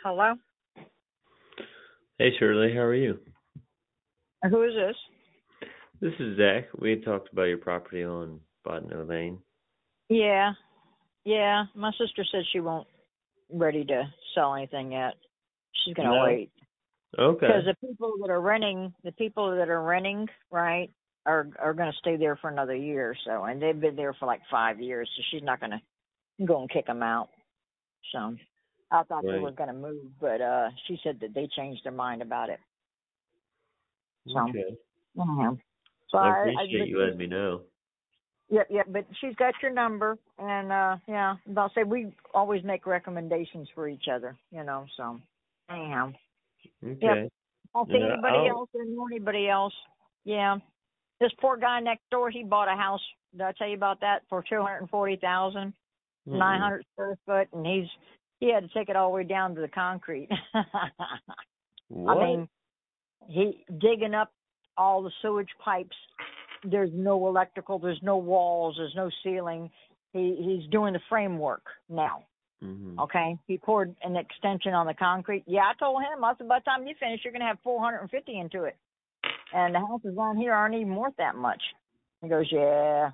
Hello? Hey Shirley, how are you? Who is this? This is Zach. We had talked about your property on Botno Lane. Yeah. Yeah. My sister said she won't ready to sell anything yet. She's gonna No? wait. Because Okay. the people that are renting, right, are gonna stay there for another year or so, and they've been there for like 5 years, so she's not gonna go and kick them out. So I thought they were Right. gonna move, but she said that they changed their mind about it. So Okay. anyhow, so I I appreciate but you letting me know. yep, yep, but she's got your number, and yeah, I'll say we always make recommendations for each other, so anyhow. Yep. Okay. I'll see Yeah, anybody else or know anybody else. Yeah. This poor guy next door, he bought a house. Did I tell you about that? For 240,000, mm 900 square foot, and he had to take it all the way down to the concrete. I What? mean, he digging up all the sewage pipes. There's no electrical, there's no walls, there's no ceiling. He's doing the framework now. Mhm. Okay, he poured an extension on the concrete. Yeah, I told him, I said, by the time you finish, you're gonna have 450 into it, and the houses on here aren't even worth that much. He goes, yeah.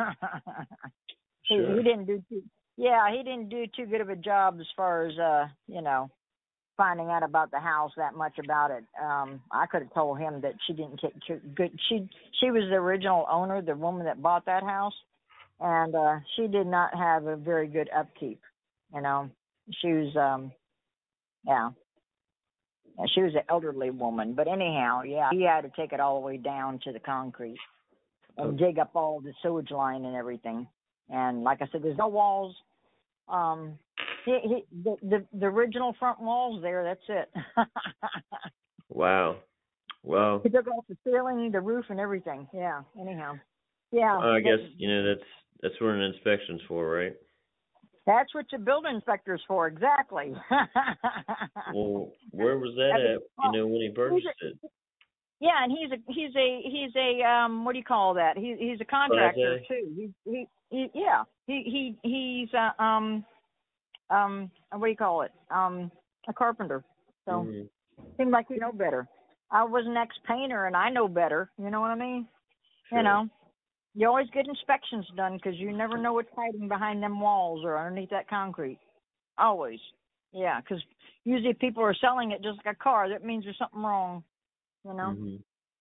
he Sure. didn't do too. Yeah, he didn't do too good of a job as far as finding out about the house that much about it. I could have told him that she didn't take too good. She was the original owner, the woman that bought that house, and she did not have a very good upkeep. You know, she was yeah, she was an elderly woman. But anyhow, yeah, he had to take it all the way down to the concrete and Oh, dig up all the sewage line and everything. And like I said, there's no walls. Um, the original front walls there. That's it. wow. Well, He took off the ceiling, the roof, and everything. Yeah. Anyhow, yeah. I That, guess that's what an inspection's for, right? that's what your building inspector's for. Exactly. Well, where was that That was, at? oh, When he he's purchased a, it? yeah, and he's a what do you call that? He's a Class contractor A. too. He's what do you call it? A carpenter. So Mhm. seemed like you know better. I was an ex-painter, and I know better. You know what I mean? You Sure. know, you always get inspections done because you never know what's hiding behind them walls or underneath that concrete. Always. Yeah, because usually people are selling it just like a car. That means there's something wrong. You know. Mhm.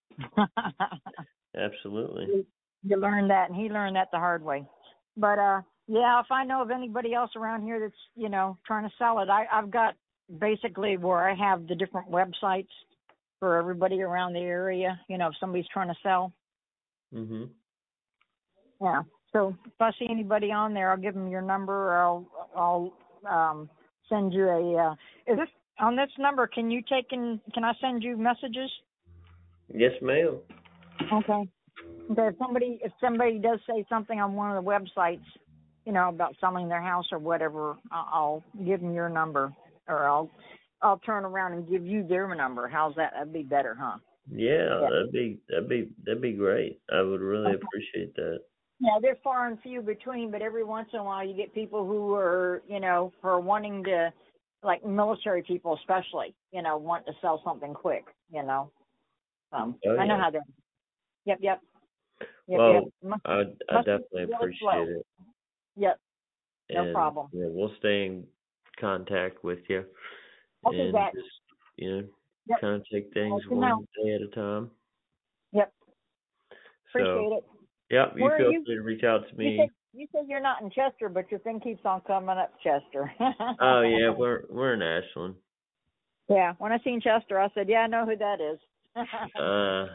Absolutely. You learn that, and he learned that the hard way. But yeah, if I know of anybody else around here that's trying to sell it, I've got basically where I have the different websites for everybody around the area. If somebody's trying to sell, Mhm. yeah. So if I see anybody on there, I'll give them your number, or I'll send you a. Is this on this number? Can I send you messages? Yes, ma'am. Okay. Okay, if somebody does say something on one of the websites, about selling their house or whatever, I'll give them your number, or I'll turn around and give you their number. How's that? That'd be better, huh? Yeah, Yeah. that'd be great. I would really Okay. appreciate that. Yeah, they're far and few between, but every once in a while you get people who are, who are wanting to, like military people especially, want to sell something quick, Oh I know yeah. how that. Yep, yep, yep, yep. Well, Must I must be definitely really slow. appreciate it, Yep, no and problem. we'll stay in contact with you, Okay, and Zach. just you know, Yep. kind of take things Let you know. one day at a time. Yep. So, Appreciate it. yeah, you Where are feel you? free to reach out to You said me. you said you're not in Chester, but your thing keeps on coming up Chester. Oh yeah, we're in Ashland. Yeah. When I seen Chester, I said, "Yeah, I know who that is." Uh,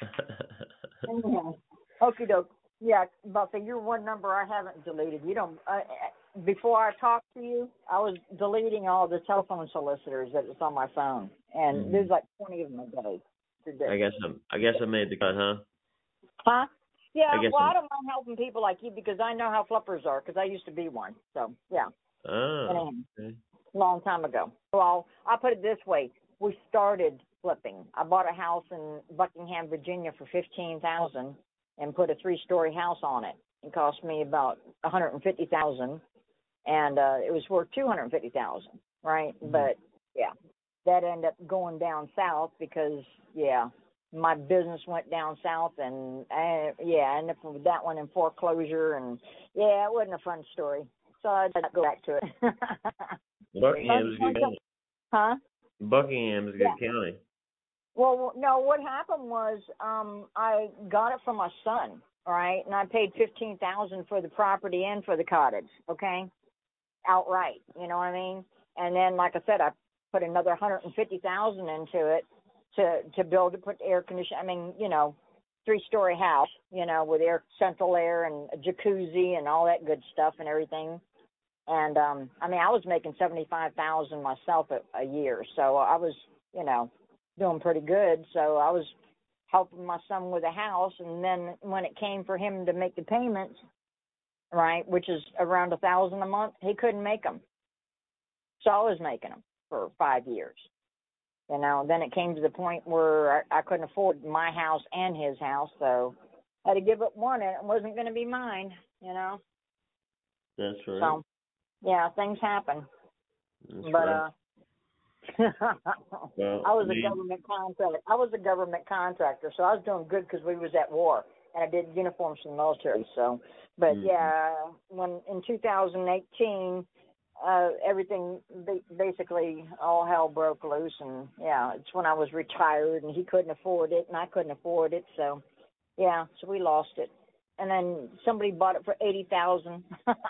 Anyhow, okie doke. Yeah, but your one number I haven't deleted. You don't. Before I talked to you, I was deleting all the telephone solicitors that was on my phone, and there's mhm. like 20 of them a day. It's ridiculous. I guess I made the cut, huh? Huh? I Yeah, guess well, I I'm. don't mind helping people like you because I know how flippers are because I used to be one. So, yeah, Oh, anyhow, okay. long time ago. Well, I'll put it this way. We started flipping. I bought a house in Buckingham, Virginia for $15,000 and put a 3-story house on it. It cost me about $150,000, and it was worth $250,000, right? Mhm. But Yeah. That ended up going down south because, yeah, my business went down south, and I ended up with that one in foreclosure, and yeah, it wasn't a fun story. So I had to go back to it. Buckingham's a good county. Huh? Buckingham's a good county. Well, no, what happened was I got it from my son, all right, and I paid $15,000 for the property and for the cottage, okay, outright. You know what I mean? And then, like I said, I put another $150,000 into it to build, to put air conditioning. I mean, 3-story house, with central air and a jacuzzi and all that good stuff and everything. And I mean, I was making $75,000 myself a year, so I was, doing pretty good. So I was helping my son with a house, and then when it came for him to make the payments, right, which is around $1,000 a month, he couldn't make them. So I was making them for 5 years. Then it came to the point where I couldn't afford my house and his house, so I had to give up one, and it wasn't going to be mine. That's right. So, yeah, things happen. That's but right. I was a government contractor. I was a government contractor, so I was doing good because we was at war, and I did uniforms for the military. So, but yeah, when in 2018, everything basically all hell broke loose, and yeah, it's when I was retired, and he couldn't afford it, and I couldn't afford it. So, yeah, so we lost it, and then somebody bought it for $80,000.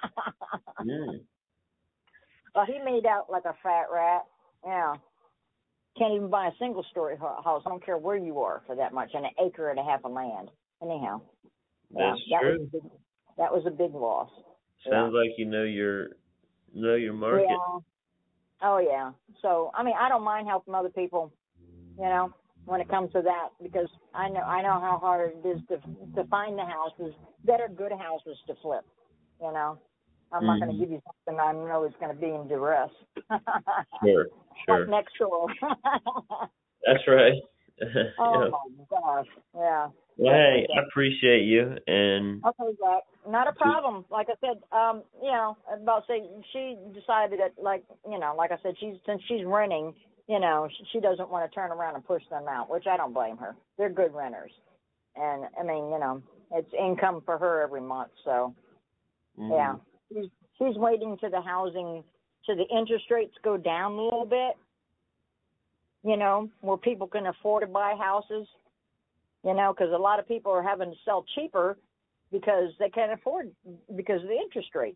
Well, he made out like a fat rat. Yeah. Can't even buy a single-story house. I don't care where you are for that much, and an acre and a half of land. Anyhow. That's true. That was a big loss. Sounds like you know your market. Yeah. Oh, yeah. So, I mean, I don't mind helping other people, when it comes to that, because I know how hard it is to find the houses that are good houses to flip, I'm not going to give you something I know is going to be in duress. Sure. Like next door. That's right. Oh, my gosh. Yeah. Well, hey, I appreciate you. And okay, Zach. Not a problem. Like I said, about say she decided that, like I said, since she's renting, she doesn't want to turn around and push them out, which I don't blame her. They're good renters. And, I mean, it's income for her every month. So, yeah. She's waiting to the interest rates go down a little bit, where people can afford to buy houses, because a lot of people are having to sell cheaper because they can't afford because of the interest rates,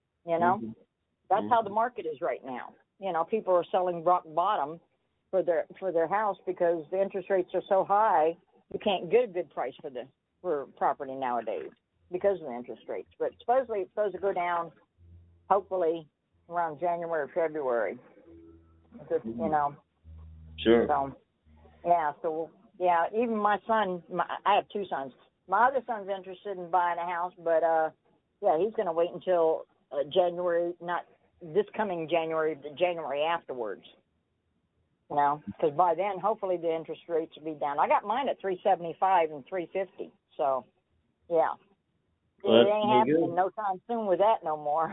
That's how the market is right now. People are selling rock bottom for their house because the interest rates are so high, you can't get a good price for property nowadays because of the interest rates. But supposedly it's supposed to go down, hopefully, around January or February. Just, Sure. So, yeah, even my son, I have 2 sons. My other son's interested in buying a house, but, he's going to wait until January, not this coming January, the January afterwards. Because by then, hopefully, the interest rates will be down. I got mine at 375 and 350, so, yeah. Well, it ain't happening no time soon with that no more.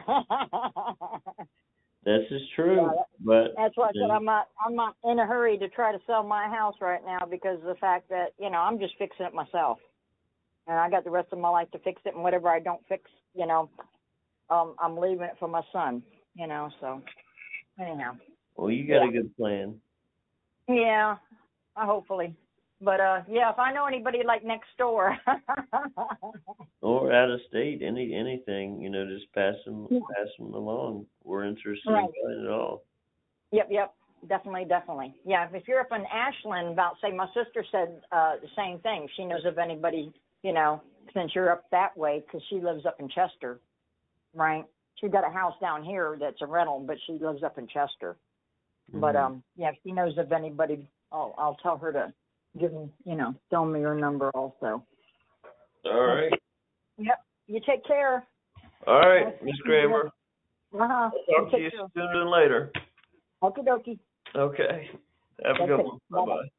This is true, yeah, but that's why I said I'm not in a hurry to try to sell my house right now because of the fact that I'm just fixing it myself, and I got the rest of my life to fix it. And whatever I don't fix, I'm leaving it for my son. So anyhow. Well, you got a good plan. Yeah, hopefully. But, if I know anybody like next door. Or out of state, anything, just pass them along. We're interested in buying it all. Yep, definitely. Yeah, if you're up in Ashland, about, say, my sister said the same thing. She knows of anybody, since you're up that way, because she lives up in Chester, right? She's got a house down here that's a rental, but she lives up in Chester. But, if she knows of anybody, I'll tell her to give them, tell me your number also. All right. Yep. You take care. All right, Miss Kramer. I'll talk to you sooner than later. Okie dokie. Okay. Have a good one. Bye-bye.